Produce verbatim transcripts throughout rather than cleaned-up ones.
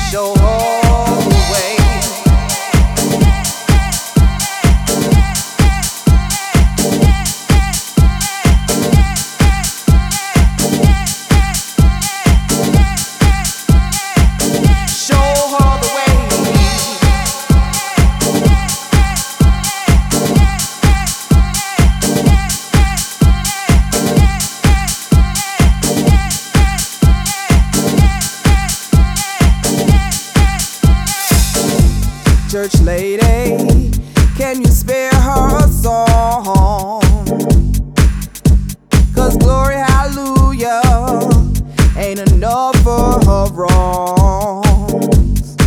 show her the way. Church lady, can you spare her a song? 'Cause glory, hallelujah, ain't enough for her wrongs.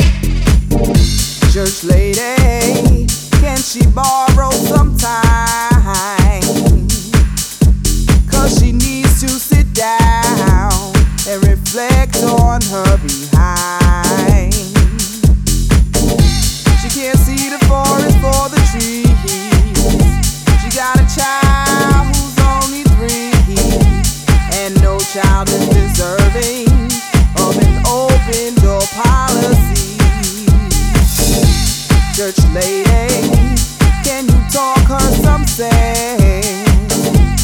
Church lady, can she borrow some time? 'Cause she needs to sit down and reflect on her behind. Can't see the forest for the trees. She got a child who's only three, and no child is deserving of an open door policy. Church lady, can you talk her some sense?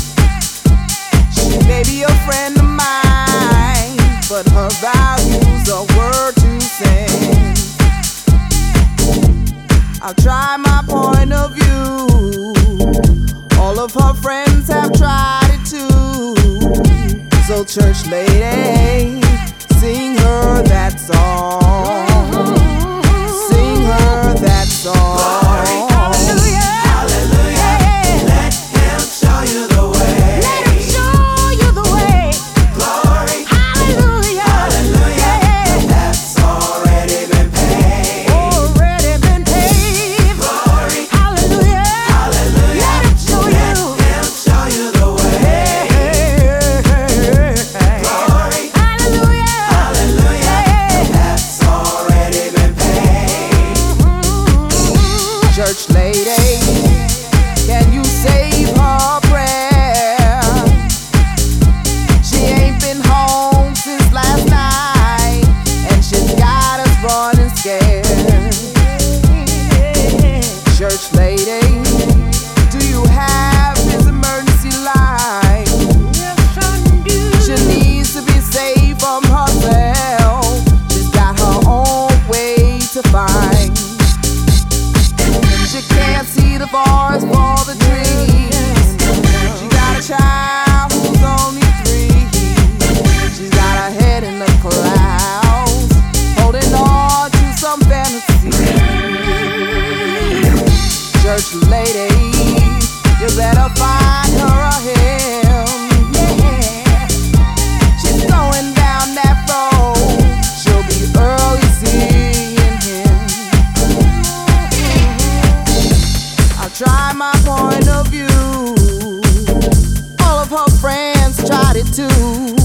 She may be a friend of mine, but her values are word to send. I'll try my point of view. All of her friends have tried it too. So church lady, sing her that song. Sing her that song. Glory, hallelujah, hallelujah. Yeah. Let him show you the way. Let him show you the way. Glory, hallelujah, hallelujah. Yeah. That's already been paid. Already been paid. Glory, hallelujah, hallelujah. Let him show Let you. him show you the way. Glory, hallelujah, hallelujah. Yeah. That's already been paid. Church lady, can you save her prayer? She ain't been home since last night, and she's got us running scared. Church lady, do you have his emergency line? She needs to be saved from herself. She's got her own way to find. She can't see the forest for the trees. She got a child who's only three. She's got her head in the clouds, holding on to some fantasy. Church lady, you better find her a hymn. Yeah. She's going down that road. She'll be early seeing him. I'll try my point of view. All of her friends tried it too.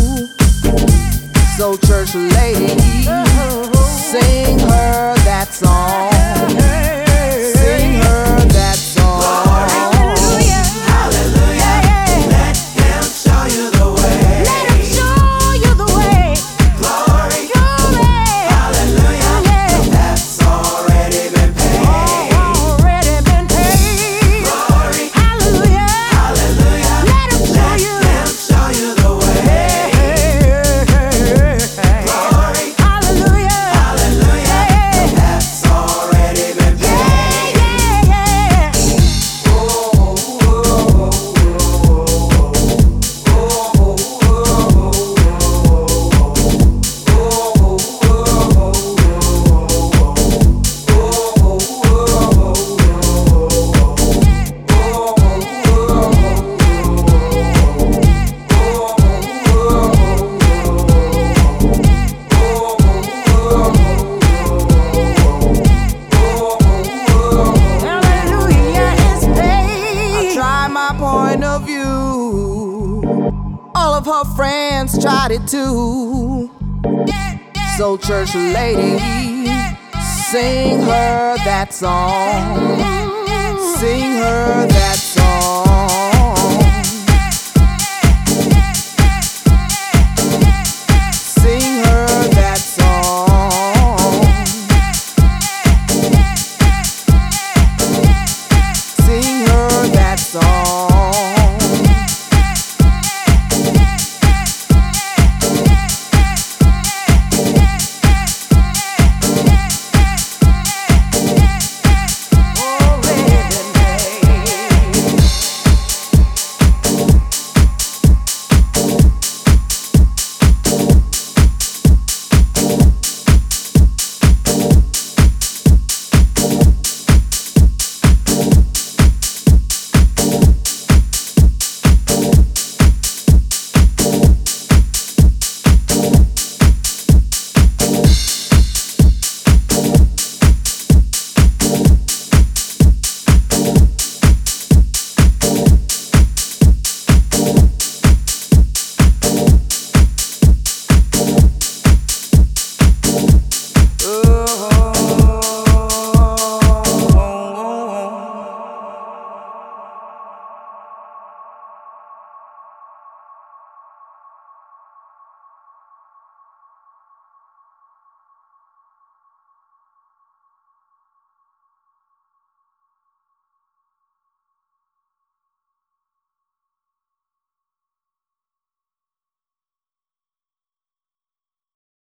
So church lady, sing her that song. Sing her that song. hallelujah, Hallelujah. Let him show you the way. Let him show you the way. Glory, Glory, hallelujah. yeah. That's already been paid. Already been paid. Glory, Hallelujah, hallelujah. Let him show Let you. him show you the way. Glory, hallelujah, hallelujah. Yeah. That's already been paid. Yeah, yeah, yeah. Hallelujah is paid. I'll try my point of view. All of her friends tried it too. So church lady, sing her that song. Sing her that song.